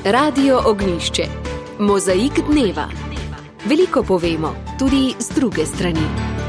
Radio Ognjišče. Mozaik dneva. Veliko povemo, tudi z druge strani.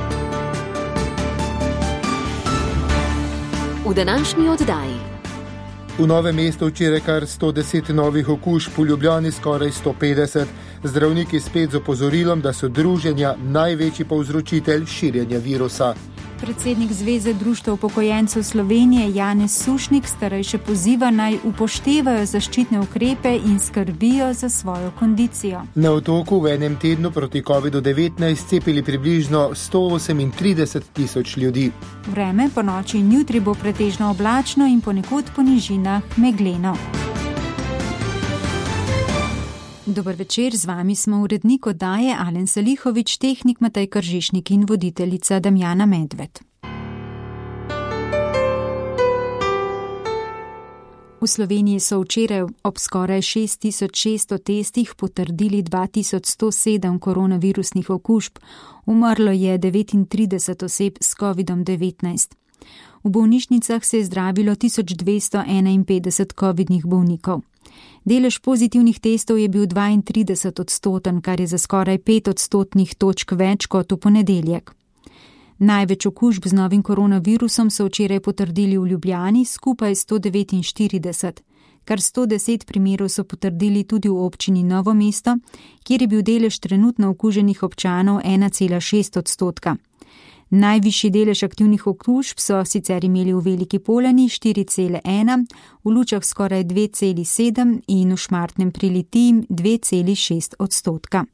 V današnji oddaji. V Novem mestu včeraj kar 110 novih okužb, v Ljubljani skoraj 150. Zdravniki spet z opozorilom, da so druženja največji povzročitelj širjenja virusa. Predsednik Zveze društev upokojencev Slovenije Janez Sušnik starejše poziva, naj upoštevajo zaščitne ukrepe in skrbijo za svojo kondicijo. Na Otoku v enem tednu proti COVID-19 cepili približno 138 tisoč ljudi. Vreme po noči in jutri bo pretežno oblačno in ponekod po nižinah megleno. Dober večer, z vami smo urednik oddaje Alen Salihovič, tehnik Matej Kržišnik in voditeljica Damjana Medved. V Sloveniji so včeraj ob skoraj 6600 testih potrdili 2107 koronavirusnih okužb, umrlo je 39 oseb s COVID-19. V bolnišnicah se je zdravilo 1251 covidnih bolnikov. Delež pozitivnih testov je bil 32%, kar je za skoraj 5 odstotnih točk več kot v ponedeljek. Največ okužb z novim koronavirusom so včeraj potrdili v Ljubljani, skupaj 149. Kar 110 primerov so potrdili tudi v občini Novo mesto, kjer je bil delež trenutno okuženih občanov 1,6 odstotka. Najvišji delež aktivnih okužb so sicer imeli v Veliki Polani 4,1, v Lučah skoraj 2,7 in v Šmartnem pri Litiji 2,6 odstotka.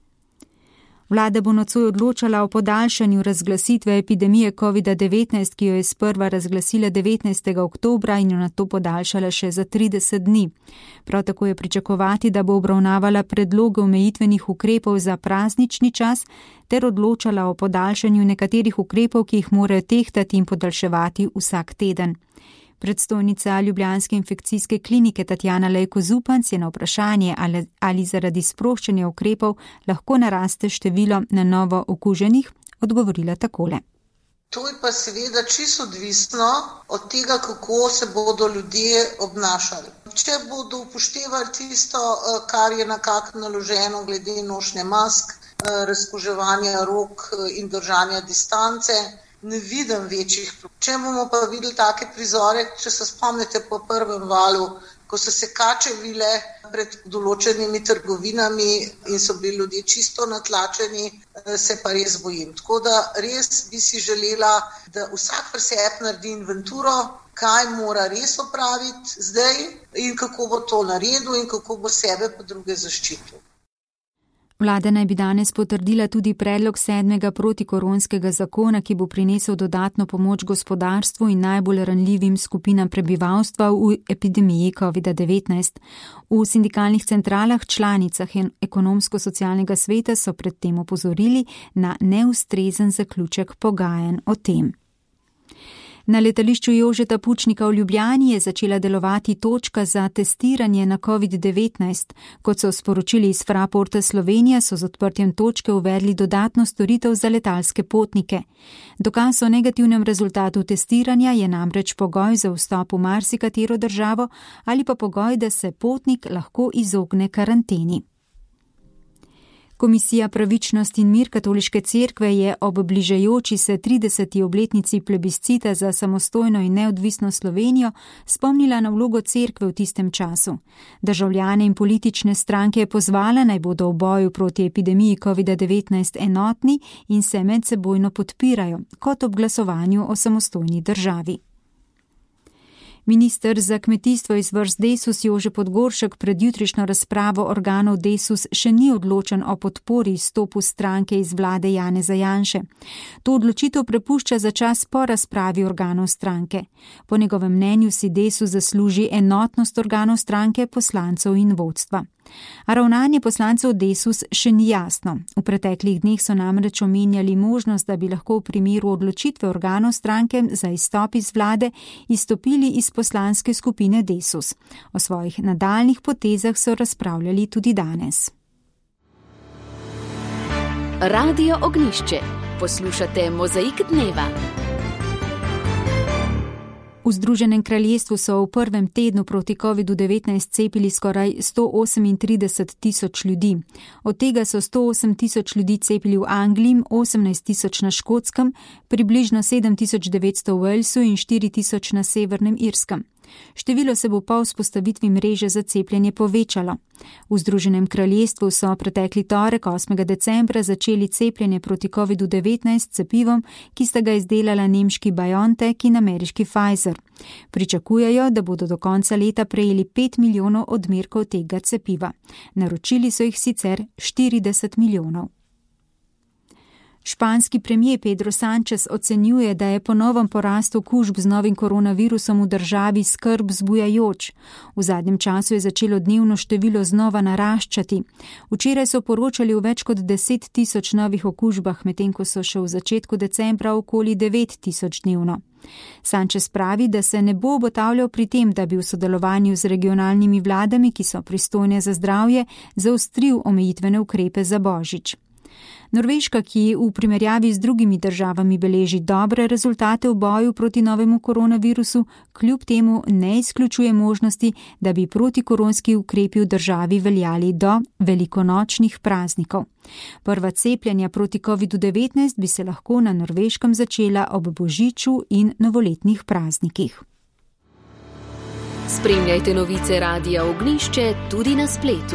Vlada bo nocoj odločala o podaljšanju razglasitve epidemije COVID-19, ki jo je sprva razglasila 19. oktobra in jo nato podaljšala še za 30 dni. Prav tako je pričakovati, da bo obravnavala predloge omejitvenih ukrepov za praznični čas ter odločala o podaljšanju nekaterih ukrepov, ki jih morajo tehtati in podaljševati vsak teden. Predstojnica ljubljanske infekcijske klinike Tatjana Lejko Zupanc je na vprašanje, ali zaradi sproščanja ukrepov lahko naraste število na novo okuženih, odgovorila takole. To je pa seveda čisto odvisno od tega, kako se bodo ljudje obnašali. Če bodo upoštevali tisto, kar je nekako naloženo glede nošnje mask, razkuževanja rok in držanja distance, ne vidim večjih. Če bomo pa videli take prizore, če se spomnite po prvem valu, ko so se kače vile pred določenimi trgovinami in so bili ljudje čisto natlačeni, se pa res bojim. Tako da res bi si želela, da vsak pri sebi naredi inventuro, kaj mora res opraviti zdaj in kako bo to naredil in kako bo sebe pa druge zaščitil. Vlada naj bi danes potrdila tudi predlog 7. protikoronskega zakona, ki bo prinesel dodatno pomoč gospodarstvu in najbolj ranljivim skupinam prebivalstva v epidemiji COVID-19. V sindikalnih centralah članicah ekonomsko-socialnega sveta so predtem opozorili na neustrezen zaključek pogajanj o tem. Na letališču Jožeta Pučnika v Ljubljani je začela delovati točka za testiranje na COVID-19. Kot so sporočili iz Fraporta Slovenija, so z odprtjem točke uvedli dodatno storitev za letalske potnike. Dokaz o negativnem rezultatu testiranja je namreč pogoj za vstop v marsikatero državo ali pa pogoj, da se potnik lahko izogne karanteni. Komisija Pravičnost in mir Katoliške cerkve je ob bližajoči se 30. obletnici plebiscita za samostojno in neodvisno Slovenijo spomnila na vlogo cerkve v tistem času. Državljane in politične stranke je pozvala, naj bodo v boju proti epidemiji COVID-19 enotni in se medsebojno podpirajo, kot ob glasovanju o samostojni državi. Minister za kmetijstvo iz vrst Desus Jože Podgoršek pred jutrišnjo razpravo organov Desus še ni odločen o podpori izstopu stranke iz vlade Janeza Janše. To odločitev prepušča za čas po razpravi organov stranke. Po njegovem mnenju si Desus zasluži enotnost organov stranke, poslancev in vodstva. A ravnanje poslancev Desus še ni jasno. V preteklih dneh so namreč omenjali možnost, da bi lahko v primeru odločitve organov stranke za izstop iz vlade izstopili iz poslanske skupine Desus. O svojih nadaljnih potezah so razpravljali tudi danes. Radio Ognjišče. Poslušate Mozaik dneva. V Združenem kraljestvu so v prvem tednu proti COVID-19 cepili skoraj 138 tisoč ljudi. Od tega so 108 tisoč ljudi cepili v Angliji, 18 tisoč na Škotskem, približno 7.900 v Walesu in 4 tisoč na Severnem Irskem. Število se bo po vzpostavitvi mreže za cepljenje povečalo. V Združenem kraljestvu so pretekli torek 8. decembra začeli cepljenje proti COVID-19 cepivom, ki sta ga izdelala nemški BioNTech in ameriški Pfizer. Pričakujejo, da bodo do konca leta prejeli 5 milijonov odmerkov tega cepiva. Naročili so jih sicer 40 milijonov. Španski premier Pedro Sánchez ocenjuje, da je po novem porastu okužb z novim koronavirusom v državi skrb vzbujajoč. V zadnjem času je začelo dnevno število znova naraščati. Včeraj so poročali o več kot 10 tisoč novih okužbah, medtem ko so še v začetku decembra okoli 9 tisoč dnevno. Sánchez pravi, da se ne bo obotavljal pri tem, da bi v sodelovanju z regionalnimi vladami, ki so pristojne za zdravje, zaostril omejitvene ukrepe za božič. Norveška, ki v primerjavi z drugimi državami beleži dobre rezultate v boju proti novemu koronavirusu, kljub temu ne izključuje možnosti, da bi protikoronski ukrepi v državi veljali do velikonočnih praznikov. Prva cepljenja proti COVID-19 bi se lahko na Norveškem začela ob božiču in novoletnih praznikih. Spremljajte novice Radia Ognjišče tudi na spletu.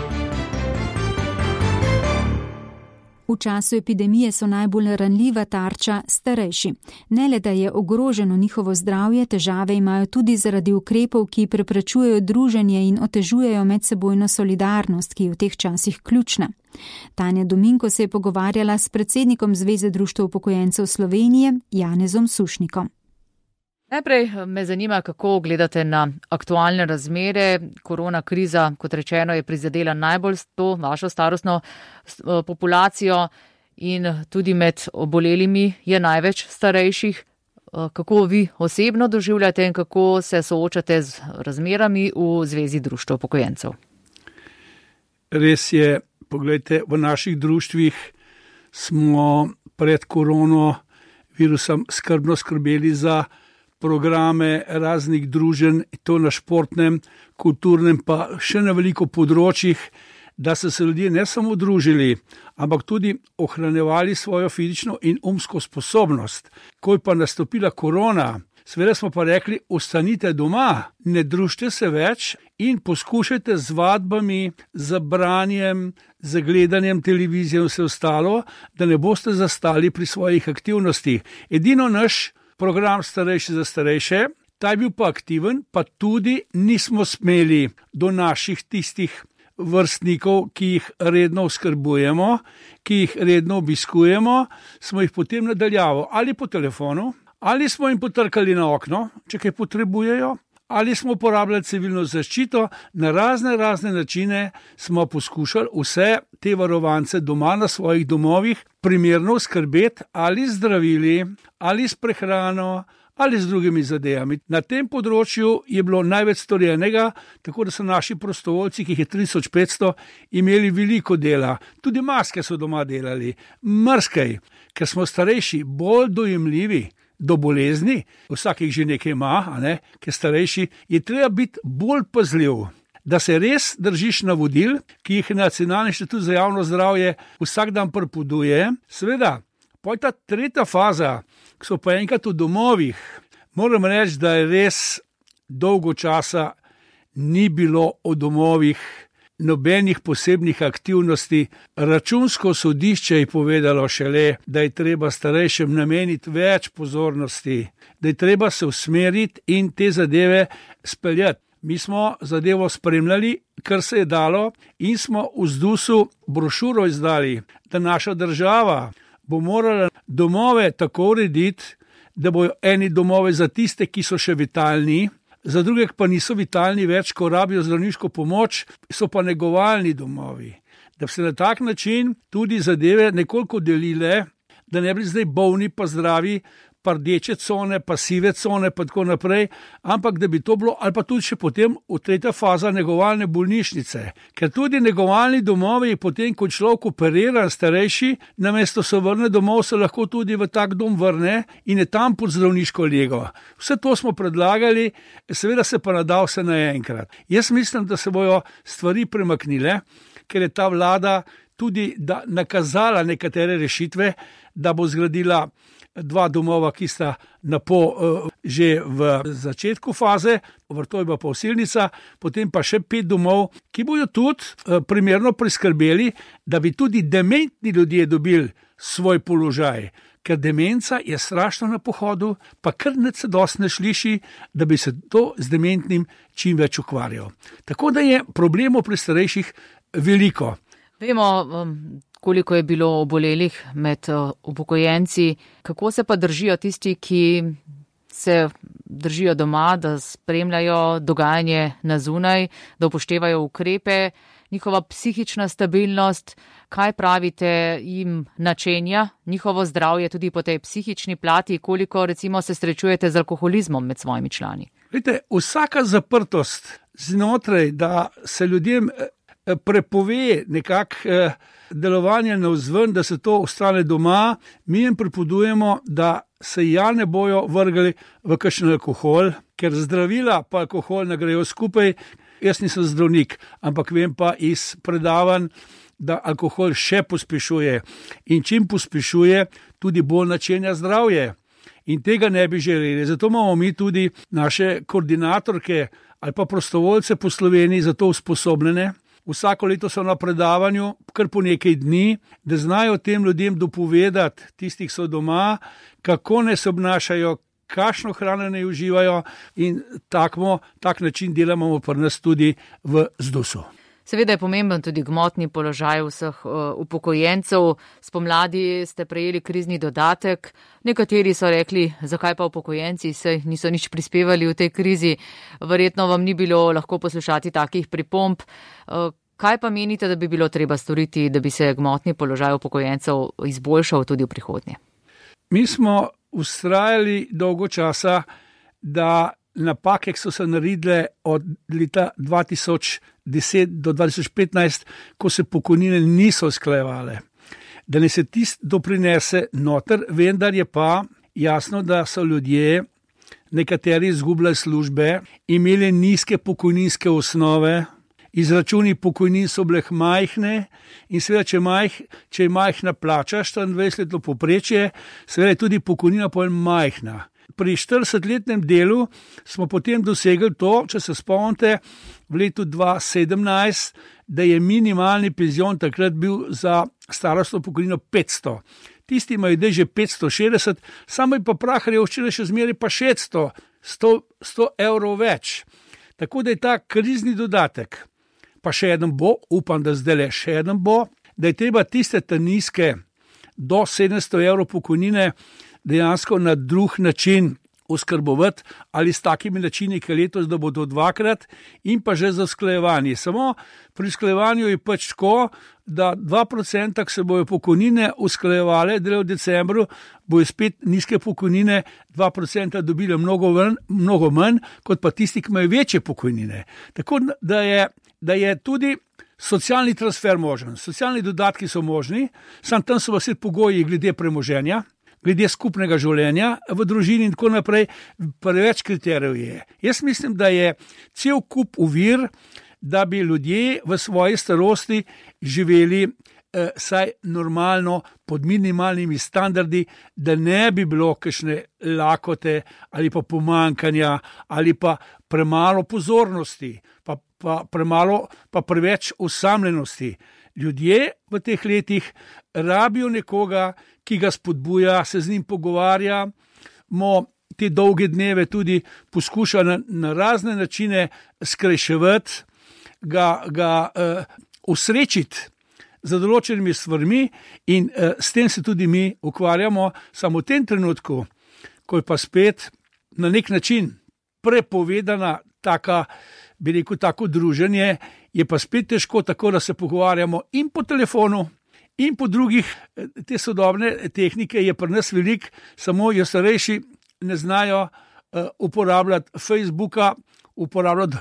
V času epidemije so najbolj ranljiva tarča starejši. Ne le, da je ogroženo njihovo zdravje, težave imajo tudi zaradi ukrepov, ki preprečujejo druženje in otežujejo medsebojno solidarnost, ki je v teh časih ključna. Tanja Dominko se je pogovarjala s predsednikom Zveze društev upokojencev Slovenije, Janezom Sušnikom. Najprej me zanima, kako gledate na aktualne razmere. Korona kriza, kot rečeno, je prizadela najbolj to vašo starostno populacijo in tudi med obolelimi je največ starejših. Kako vi osebno doživljate in kako se soočate z razmerami v Zvezi društev upokojencev? Res je, poglejte, v naših društvih smo pred koronavirusom skrbno skrbeli za programe raznih druženj, to na športnem, kulturnem, pa še na veliko področjih, da so se ljudje ne samo družili, ampak tudi ohranjevali svojo fizično in umsko sposobnost. Ko je pa nastopila korona, seveda smo pa rekli, ostanite doma, ne družite se več in poskušajte z vadbami, z branjem, z gledanjem televizije in vse ostalo, da ne boste zastali pri svojih aktivnostih. Edino naš program Starejši za starejše, ta je bil pa aktiven, pa tudi nismo smeli do naših tistih vrstnikov, ki jih redno oskrbujemo, ki jih redno obiskujemo, smo jih potem nadaljavo ali po telefonu, ali smo jim potrkali na okno, če kaj potrebujejo, ali smo uporabljali civilno zaščito, na razne načine smo poskušali vse te varovance doma na svojih domovih primerno skrbeti ali zdravili, ali s prehrano, ali z drugimi zadevami. Na tem področju je bilo največ storjenega, tako da so naši prostovoljci, ki jih je 3500, imeli veliko dela. Tudi maske so doma delali, mrskej, ker smo starejši bolj dojemljivi do bolezni, vsak jih že nekaj ima, ker starejši, je treba biti bolj pazljiv, da se res držiš navodil, ki jih Nacionalni inštitut za javno zdravje vsak dan prepoduje. Seveda, pa je ta tretja faza, ki so pa enkrat v domovih, moram reči, da je res dolgo časa ni bilo v domovih nobenih posebnih aktivnosti. Računsko sodišče je povedalo šele, da je treba starejšim nameniti več pozornosti, da je treba se usmeriti in te zadeve speljati. Mi smo zadevo spremljali, kar se je dalo, in smo v ZDUS-u brošuro izdali, da naša država bo morala domove tako urediti, da bojo eni domove za tiste, ki so še vitalni, za druge pa niso vitalni več, ko rabijo zdravniško pomoč, so pa negovalni domovi. Da bi se na tak način tudi zadeve nekoliko delile, da ne bi zdaj bolni pa zdravi, pa rdeče cone, pa sive cone, pa tako naprej, ampak da bi to bilo, ali pa tudi še potem v tretja faza negovalne bolnišnice. Ker tudi negovalni domovi, potem, ko človek operiran starejši, namesto se vrne domov, se lahko tudi v tak dom vrne in je tam pod zdravniško lego. Vse to smo predlagali, seveda se pa nada vse naenkrat. Jaz mislim, da se bojo stvari premaknile, ker je ta vlada tudi nakazala nekatere rešitve, da bo zgradila 2 domova, ki sta že v začetku faze, Vrtojba pa Osilnica, potem pa še 5 domov, ki bodo tudi primerno priskrbeli, da bi tudi dementni ljudje dobili svoj položaj. Ker demenca je strašno na pohodu, pa kar nič se dosti ne sliši, da bi se to z dementnim čim več ukvarjal. Tako da je problemov pri starejših veliko. Vemo, koliko je bilo obolelih med upokojenci, kako se pa držijo tisti, ki se držijo doma, da spremljajo dogajanje na zunaj, da upoštevajo ukrepe, njihova psihična stabilnost, kaj pravite jim načenja, njihovo zdravje tudi po tej psihični plati, koliko recimo se srečujete z alkoholizmom med svojimi člani? Vidite, vsaka zaprtost znotraj, da se ljudem prepove nekako delovanje navzven, da se to ostane doma, mi jim pripodujemo, da se ne bojo vrgali v kakšen alkohol, ker zdravila pa alkohol ne grejo skupaj. Jaz nisem zdravnik, ampak vem pa iz predavanj, da alkohol še pospešuje in čim pospešuje, tudi bolj načenja zdravje. In tega ne bi želeli. Zato imamo mi tudi naše koordinatorke ali pa prostovoljce po Sloveniji za to usposobljene. Vsako leto so na predavanju, kar po nekaj dni, da znajo tem ljudem dopovedati, tistih so doma, kako ne se obnašajo, kakšno hrano ne uživajo in tak način delamo pri nas tudi v ZDUS-u. Seveda je pomemben tudi gmotni položaj vseh upokojencev. Spomladi ste prejeli krizni dodatek. Nekateri so rekli, zakaj pa upokojenci, saj niso nič prispevali v tej krizi. Verjetno vam ni bilo lahko poslušati takih pripomb. Kaj pa menite, da bi bilo treba storiti, da bi se gmotni položaj upokojencev izboljšal tudi v prihodnje? Mi smo vztrajali dolgo časa, da napake, ki so se naredile od leta 2010 do 2015, ko se pokojnine niso usklajevale, da ne se tisto doprinese noter, vendar je pa jasno, da so ljudje, nekateri izgubljali službe, imeli nizke pokojninske osnove, izračuni pokojnin so bile majhne in seveda, če je majhna plača, 24 letno povprečje, seveda je tudi pokojnina majhna. Pri 40-letnem delu smo potem dosegli to, če se spomnite, v letu 2017, da je minimalni penzion takrat bil za starostno pokojnino 500. Tisti imajo zdaj že 560, samo je pa prah revščine še zmeraj pa 600, 100 evrov več. Tako da je ta krizni dodatek, pa še eden bo, upam, da zdaj le še eden bo, da je treba tiste nizke do 700 evrov pokojnine dejansko na drug način oskrbovati ali s takimi načini, ki letos, da bodo 2-krat in pa že za usklajevanje. Samo pri usklajevanju je pač tako, da 2% se bojo pokojnine usklajevale, v decembru bojo spet nizke pokojnine, 2% dobile mnogo manj, kot pa tisti, ki imajo večje pokojnine. Tako da je tudi socialni transfer možen. Socialni dodatki so možni, samo tam so vse pogoji glede premoženja, glede skupnega življenja v družini in tako naprej, preveč kriterijev je. Jaz mislim, da je cel kup ovir, da bi ljudje v svoji starosti živeli saj normalno, pod minimalnimi standardi, da ne bi bilo kakšne lakote ali pa pomankanja ali pa premalo pozornosti, pa preveč osamljenosti. Ljudje v teh letih rabijo nekoga, ki ga spodbuja, se z njim pogovarjamo, te dolge dneve tudi poskuša na razne načine skrajševati, ga usrečiti za določenimi stvarmi in s tem se tudi mi ukvarjamo. Samo v tem trenutku, ko je pa spet na nek način prepovedana tako druženje, je pa spet težko tako, da se pogovarjamo in po telefonu In po drugih, te sodobne tehnike je pri nas veliko, samo jo starejši ne znajo uporabljati Facebooka, uporabljati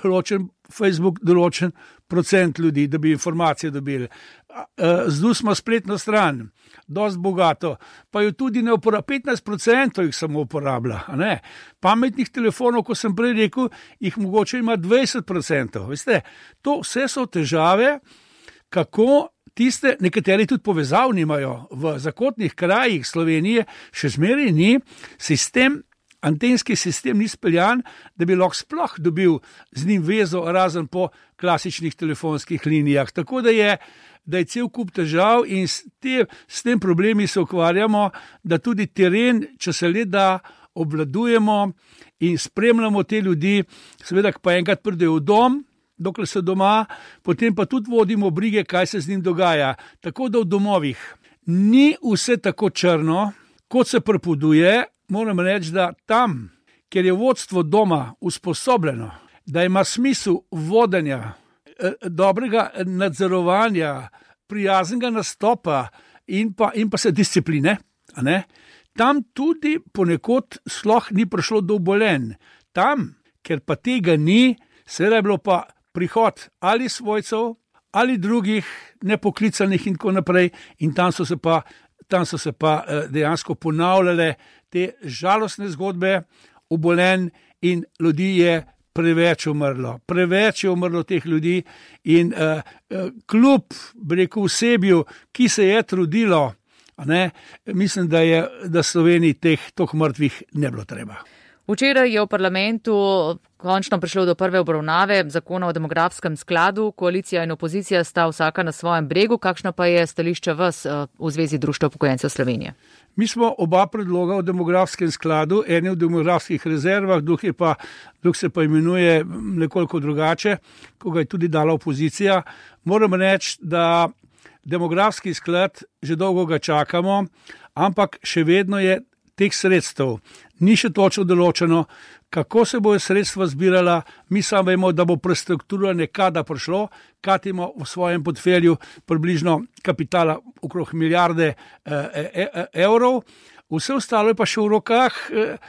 določen procent ljudi, da bi informacije dobili. Zdaj smo spletno stran, dosti bogato, pa jo tudi ne uporablja, 15% jih samo uporablja. Ne? Pametnih telefonov, ko sem prej rekel, jih mogoče ima 20%. Veste, to vse so težave, kako tiste, nekateri tudi povezav nimajo v zakotnih krajih Slovenije, še zmeraj ni sistem, antenski sistem ni speljan, da bi lahko sploh dobil z njim vezo razen po klasičnih telefonskih linijah. Tako da je cel kup težav in s tem problemi se ukvarjamo, da tudi teren, če se le da, obvladujemo in spremljamo te ljudi, seveda pa enkrat pridejo v dom, dokler so doma, potem pa tudi vodimo brige, kaj se z njim dogaja. Tako da v domovih ni vse tako črno, kot se pripoveduje. Moram reči, da tam, kjer je vodstvo doma usposobljeno, da ima smisel vodenja, dobrega nadzorovanja, prijaznega nastopa in pa se discipline, tam tudi ponekod sploh ni prišlo do obolenj. Tam, ker pa tega ni, seveda je bilo pa prihod ali svojcev ali drugih nepoklicanih in tako naprej, in tam so se pa dejansko ponavljale te žalostne zgodbe obolenj in ljudi je preveč je umrlo teh ljudi in kljub, bi rekel, osebju, ki se je trudilo, mislim, da Sloveniji toh mrtvih ne bilo treba. Včeraj je v parlamentu končno prišlo do prve obravnave zakona o demografskem skladu. Koalicija in opozicija sta vsaka na svojem bregu. Kakšno pa je stališče vas v Zvezi društev upokojencev Slovenije? Mi smo oba predloga o demografskem skladu, eni v demografskih rezervah, drug se pa imenuje nekoliko drugače, ko ga je tudi dala opozicija. Moram reči, da demografski sklad že dolgo ga čakamo, ampak še vedno je teh sredstev. Ni še točno določeno, kako se bojo sredstva zbirala. Mi samo vemo, da bo prestrukturiranje kada prišlo, kad ima v svojem portfelju približno kapitala okrog milijarde evrov. Vse ostalo je pa še v rokah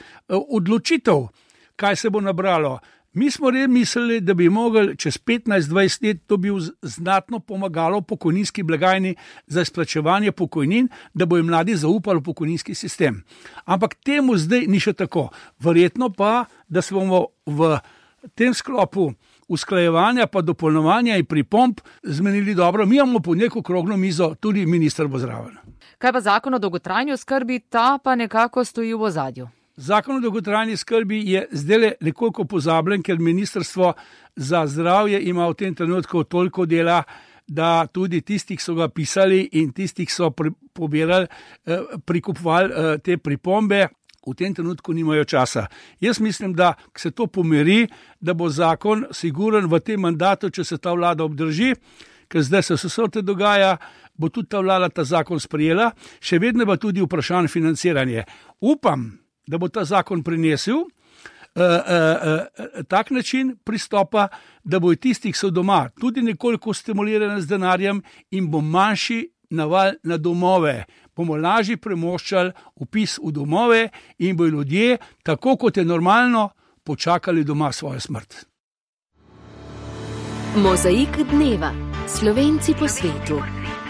odločitev, kaj se bo nabralo. Mi smo res mislili, da bi mogli čez 15-20 let to bi znatno pomagalo pokojninski blagajni za izplačevanje pokojnin, da bojo mladi zaupali v pokojninski sistem. Ampak temu zdaj ni še tako. Verjetno pa, da se bomo v tem sklopu usklajevanja pa dopolnjevanja in pripomb zmenili dobro. Mi imamo po neko okroglo mizo, tudi minister bo zraven. Kaj pa zakon o dolgotrajni oskrbi, ta pa nekako stoji v ozadju? Zakon o dolgotrajni skrbi je zdaj nekoliko pozabljen, ker Ministrstvo za zdravje ima v tem trenutku toliko dela, da tudi tistih so ga pisali in tistih so pobirali, prikupovali te pripombe, v tem trenutku nimajo časa. Jaz mislim, da se to pomiri, da bo zakon siguren v tem mandatu, če se ta vlada obdrži, ker zdaj se vse te dogaja, bo tudi ta vlada ta zakon sprejela, še vedno pa tudi vprašanje financiranje. Upam, da bo ta zakon prinesel tak način pristopa, da bojo tisti, ki so doma, tudi nekoliko stimulirani z denarjem in bo manjši naval na domove. Bomo lažje premoščali vpis v domove in bojo ljudje, tako kot je normalno, počakali doma svojo smrt. Mozaik dneva. Slovenci po svetu.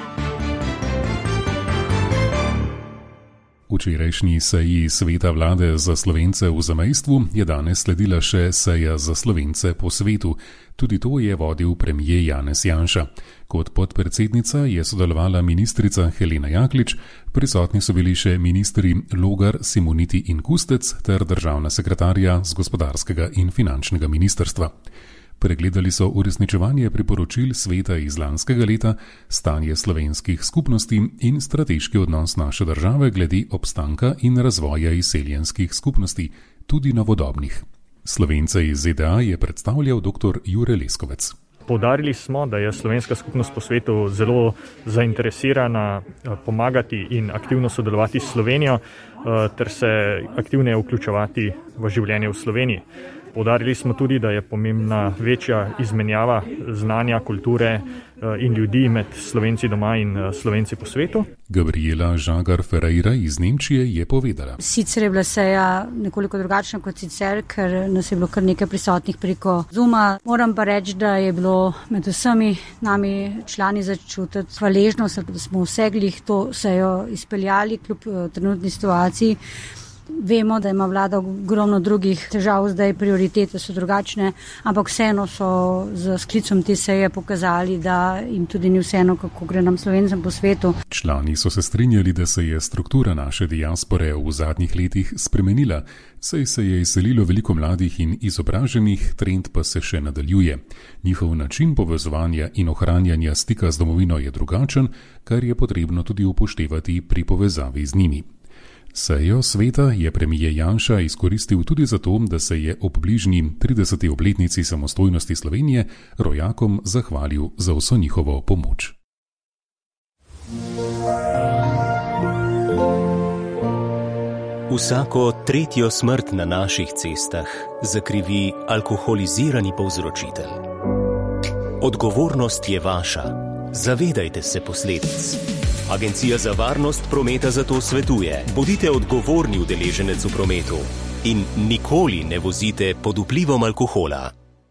Včerajšnji seji Sveta vlade za Slovence v zamejstvu je danes sledila še seja za Slovence po svetu. Tudi to je vodil premier Janez Janša. Kot podpredsednica je sodelovala ministrica Helena Jaklič, prisotni so bili še ministri Logar, Simoniti in Kustec ter državna sekretarja z gospodarskega in finančnega ministrstva. Pregledali so uresničevanje priporočil sveta iz lanskega leta, stanje slovenskih skupnosti in strateški odnos naše države glede obstanka in razvoja izseljenskih skupnosti, tudi novodobnih. Slovence iz ZDA je predstavljal dr. Jure Leskovec. Poudarili smo, da je slovenska skupnost po svetu zelo zainteresirana pomagati in aktivno sodelovati s Slovenijo ter se aktivneje vključevati v življenje v Sloveniji. Poudarili smo tudi, da je pomembna večja izmenjava znanja, kulture in ljudi med Slovenci doma in Slovenci po svetu. Gabriela Žagar Ferreira iz Nemčije je povedala. Sicer je bila seja nekoliko drugačna kot sicer, ker nas je bilo kar nekaj prisotnih preko Zooma. Moram pa reči, da je bilo med vsemi nami člani začutiti hvaležnost, da smo vseglih to sejo izpeljali kljub trenutni situaciji. Vemo, da ima vlada ogromno drugih težav, zdaj prioritete so drugačne, ampak vseeno so z sklicom te seje pokazali, da jim tudi ni vseeno, kako gre nam Slovencem po svetu. Člani so se strinjali, da se je struktura naše diaspore v zadnjih letih spremenila, saj se je izselilo veliko mladih in izobraženih, trend pa se še nadaljuje. Njihov način povezovanja in ohranjanja stika z domovino je drugačen, kar je potrebno tudi upoštevati pri povezavi z njimi. Sejo sveta je premijer Janša izkoristil tudi zato, da se je ob bližnji 30. obletnici samostojnosti Slovenije rojakom zahvalil za vso njihovo pomoč. Vsako tretjo smrt na naših cestah zakrivi alkoholizirani povzročitelj. Odgovornost je vaša. Zavedajte se posledic. Agencija za varnost prometa zato svetuje: bodite odgovorni udeleženec v prometu in nikoli ne vozite pod vplivom alkohola.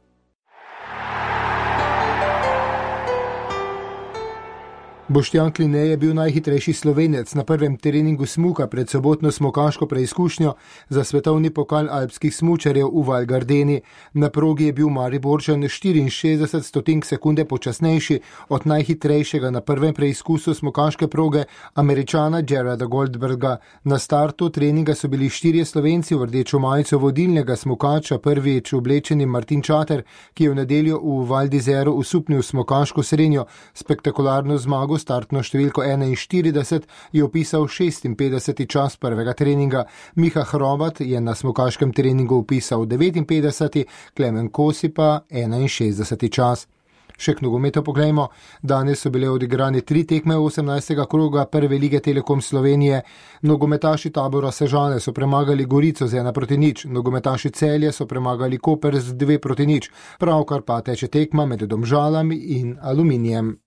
Boštjan Kline je bil najhitrejši Slovenec na prvem treningu smuka pred sobotno smukaško preizkušnjo za svetovni pokal alpskih smučarjev v Val Gardeni. Na progi je bil Mariborčan 64 stotink sekunde počasnejši od najhitrejšega na prvem preizkusu smukaške proge Američana Jareda Goldberga. Na startu treninga so bili 4 Slovenci, v rdečo majico vodilnega smukača prvič oblečeni Martin Čater, ki je v nedeljo v Val d'Isère usupnil smukaško srenjo. Spektakularno zmago startno številko 41 je opisal 56. čas prvega treninga. Miha Hrobat je na smukaškem treningu opisal 59., Klemen Kosi pa 61. čas. Še k nogometu poglejmo. Danes so bile odigrane 3 tekme 18. kroga prve lige Telekom Slovenije. Nogometaši Tabora Sežane so premagali Gorico z 1-0, nogometaši Celje so premagali Koper z 2-0, pravkar pa teče tekma med Domžalami in Aluminijem.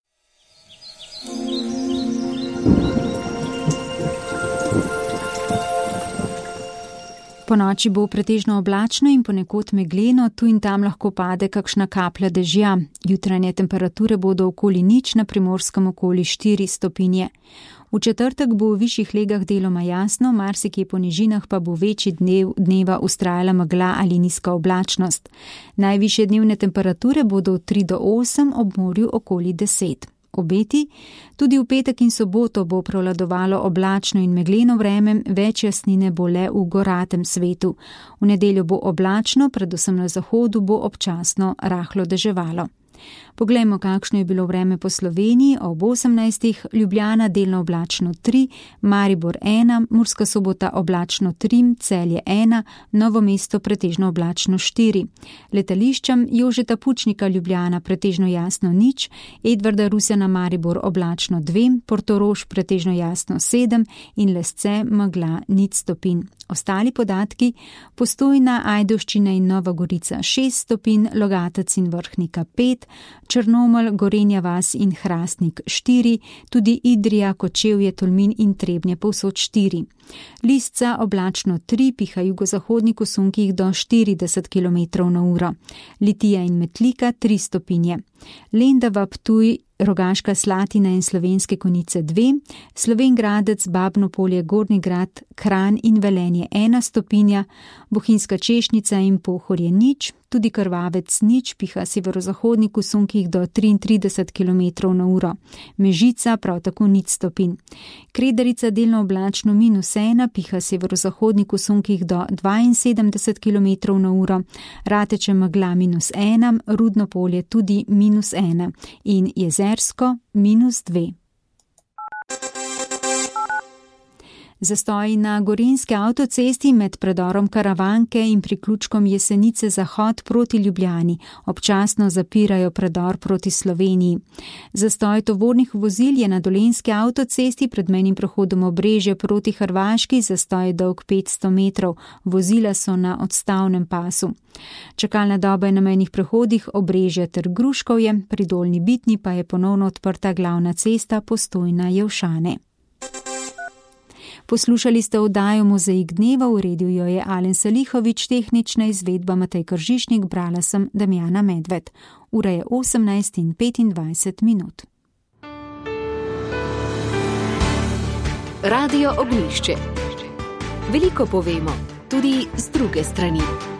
Po noči bo pretežno oblačno in ponekod megleno, tu in tam lahko pade kakšna kaplja dežja. Jutranje temperature bodo okoli 0, na Primorskem okoli 4 stopinje. V četrtek bo v višjih legah deloma jasno, marsikje po nižinah pa bo večji dneva vztrajala megla ali nizka oblačnost. Najvišje dnevne temperature bodo od 3 do 8, ob morju okoli 10. Obeti, tudi v petek in soboto bo prevladovalo oblačno in megleno vreme, več jasnine bo le v goratem svetu. V nedeljo bo oblačno, predvsem na zahodu bo občasno rahlo deževalo. Poglejmo, kakšno je bilo vreme po Sloveniji. Ob 18. Ljubljana delno oblačno 3, Maribor 1, Murska Sobota oblačno 3, Celje 1, Novo mesto pretežno oblačno 4. Letališčem Jožeta Pučnika Ljubljana pretežno jasno 0, Edvarda Rusjana Maribor oblačno 2, Portorož pretežno jasno 7 in Lesce megla 0 stopinj. Ostali podatki: Postojna, Ajdovščina in Nova Gorica 6 stopinj, Logatec in Vrhnika 5, Črnomelj, Gorenja vas in Hrastnik 4, tudi Idrija, Kočevje, Tolmin in Trebnje povsod 4. Lisca oblačno 3, piha jugozahodnik v sunkih do 40 km/h. Litija in Metlika 3 stopinje. Lendava, Ptuj, Rogaška Slatina in Slovenske Konjice 2, Slovenj Gradec, Babno Polje, Gornji Grad, Kranj in Velenje 1 stopinja, Bohinjska Češnica in Pohorje 0, tudi Krvavec 0, piha severozahodnik v sunkih do 33 km/h. Mežica prav tako 0 stopinj. Kredarica delno oblačno -1, piha severozahodnik v sunkih do 72 km/h. Rateče megla -1, Rudno Polje tudi -1 in Jezersko -2. Zastoji na gorenjski avtocesti med predorom Karavanke in priključkom Jesenice Zahod proti Ljubljani občasno zapirajo predor proti Sloveniji. Zastoj tovornih vozil je na dolenjski avtocesti pred mejnim prehodom Obrežje proti Hrvaški, zastoj je dolg 500 metrov, vozila so na odstavnem pasu. Čakalna doba je na mejnih prehodih Obrežje ter Gruškovje, pri Dolnji Bitni pa je ponovno odprta glavna cesta Postojna-Jelšane. Poslušali ste oddajo Mozaik dneva, uredil jo je Alen Salihovič, tehnična izvedba Matej Kržišnik, brala sem Damjana Medved. Ura je 18:25. Radio Ognjišče. Veliko povemo, tudi z druge strani.